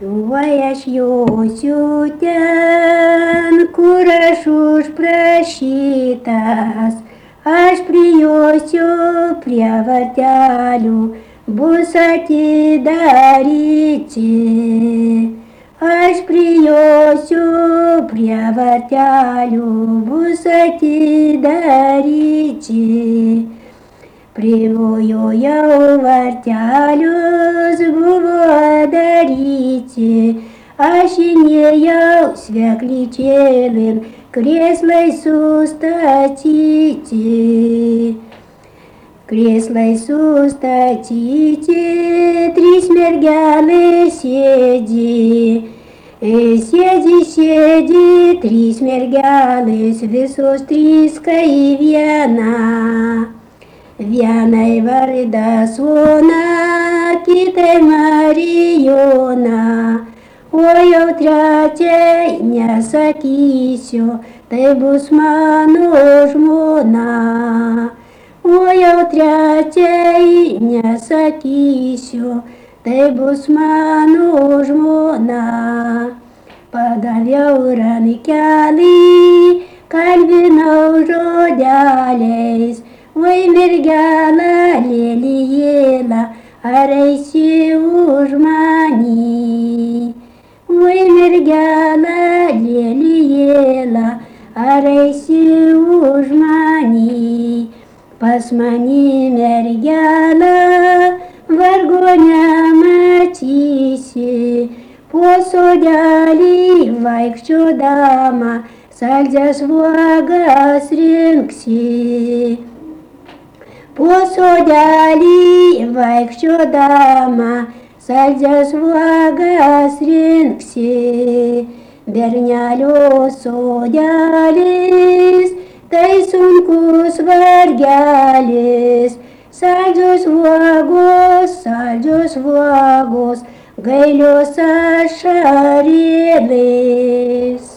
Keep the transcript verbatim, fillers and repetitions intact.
Vai aš josiu ten, kur aš užprašytas, aš prijosiu prie vartelių, bus atidaryti. Aš prijosiu prie vartelių, bus atidaryti. Privojojau vartelius, buvo daryti, aš įnėjau sveklyčėlin, krėslai sustatyti. Krėslai sustatyti, trys mergelės sėdi. Sėdi, sėdi, trys mergelės, visos trys kai viena. Vienai vardas Ona, kitai Marijona, o jau trečiai nesakysiu, tai bus mano žmona. O jau trečiai nesakysiu, tai bus mano žmona. Padaviau rankelį, kalbinau žodeliais, oi mergela lelijėla, ar eisi už manį? Oi mergela lelijėla, ar eisi už manį? Pas manį mergelą vargu nematysi, po sodelį vaikščiodama saldžias uogas rinksi. Po sodelį vaikščiodama saldžias uogas rinksi. Bernelio sodelis, tai sunkus vargelis, saldžios uogos, saldžios uogos, gailios ašarėlės.